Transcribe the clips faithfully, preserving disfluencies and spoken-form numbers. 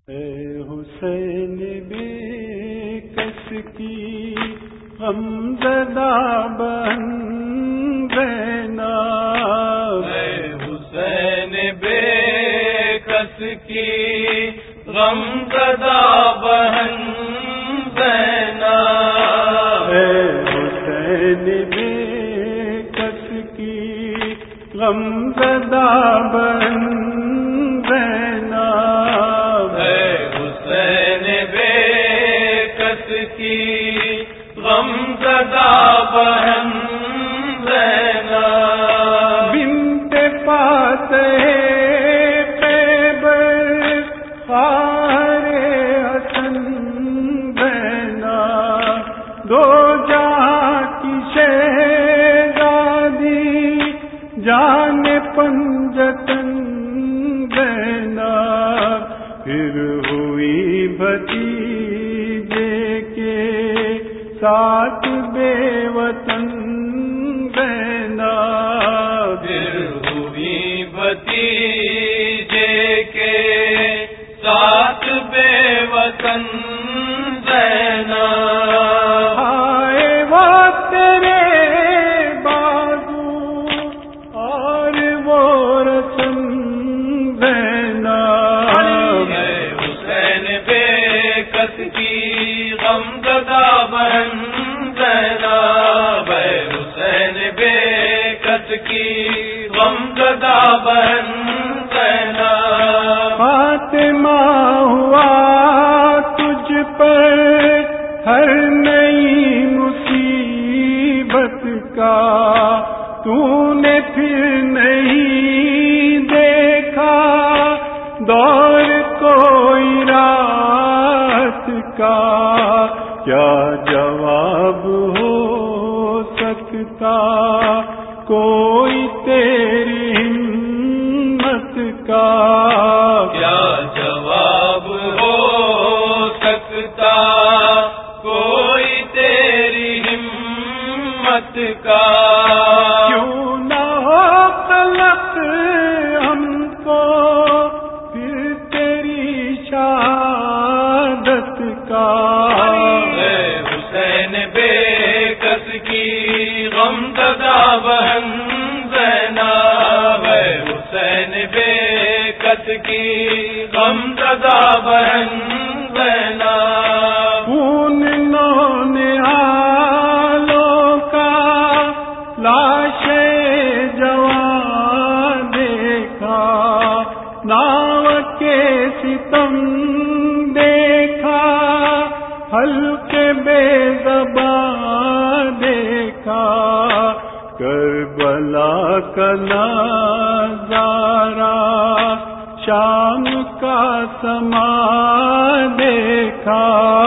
اے حسین بے کس کی غمزدہ بہن بینا، اے حسین بے کس کی غمزدہ بہن بینا، اے حسین بے کس کی غمزدہ بہن بینا، غمزدہ بہن بینا، بنت فاتح خیبر خواہر حسن بینا، دو جہاں کی شہزادی جان پنجتن بینا، پھر ہوئی بھتیجے کے ساتھ بے وطن بینا، پھر ہوئی بھتیجے کے ساتھ بے وطن بینا، آئے وہ تیرے بازو اور وہ رسم بینا، اے حسین بے کس کی غمزدہ بہن بینا، اے حسین بے کس کی غمزدہ بہن بینا، فاطمہ ہوا تجھ پر ہر نئی مصیبت کا، تو نے پھر نہیں دیکھا دور کوئی رات کا، کیا جواب ہو سکتا کوئی تیری ہمت کا، کیا جواب ہو سکتا کوئی تیری ہمت کا، کیوں نہ ہو قلق ہم کو پھر تیری شہادت کا، اے حسین بے کس کی غمزدہ بہن بینا، اے حسین بے کس کی غمزدہ بہن بینا، خون نونہالوں کا لاشیں جوان دیکھا، ناو کے ستم دیکھا، حلق بے زبان دیکھا، کربلا کا نظارہ شام کا سما دیکھا،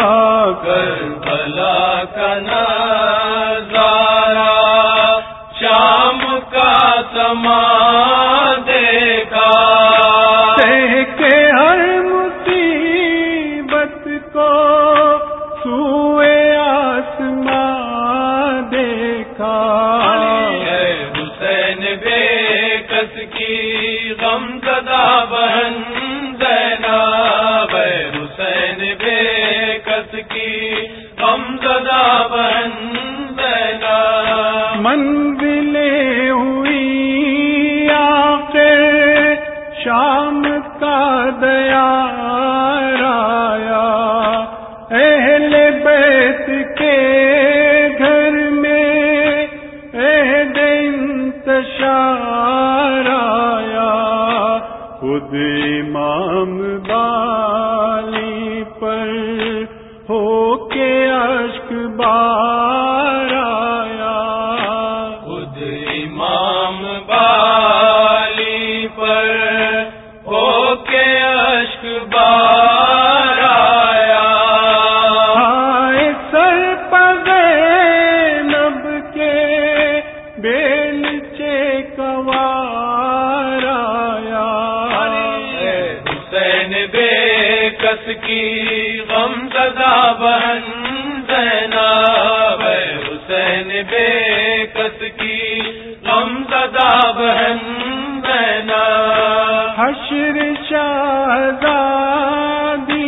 کربلا کا نظارہ شام کا سما دیکھا، سہ کے ہر مصیبت کو سوئے آسمان دیکھا، اے حسین بے کس کی غمزدہ بہن بینا، اے حسین بے کس کی غمزدہ بہن بینا، منزلیں ہوئی آخر شام کا دیار آیا، اہل بیت کے گھر میں عہد انتشار آیا، خود امام بالی پر ہو کے اشک بار آیا، خود امام بالی پر ہو کے اشک بار آیا، آئے سر پزینب کے بیلچے کوار آیا، اے حسین بے کس کی غمزدہ بہن بینا، اے حسین بے کس کی غمزدہ بہن بینا، حشر شہزادی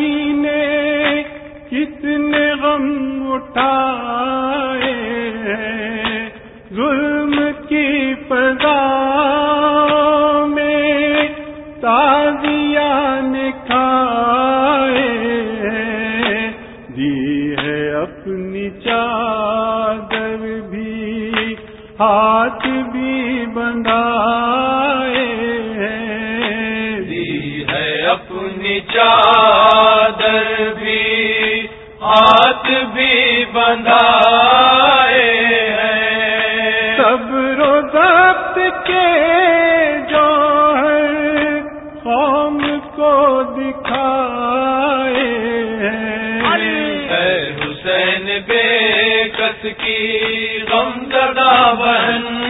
اٹھائے ہیں، ظلم کی فضا میں تازیان کھائے ہیں، دی ہے اپنی چادر بھی ہاتھ بھی بندھائے ہیں، دی ہے اپنی چادر بھی ہاتھ بھی بندھائے ہیں، صبر و ضبط کے جوہر قوم کو دکھائے ہیں، اے حسین بے کس کی غم زدہ بہن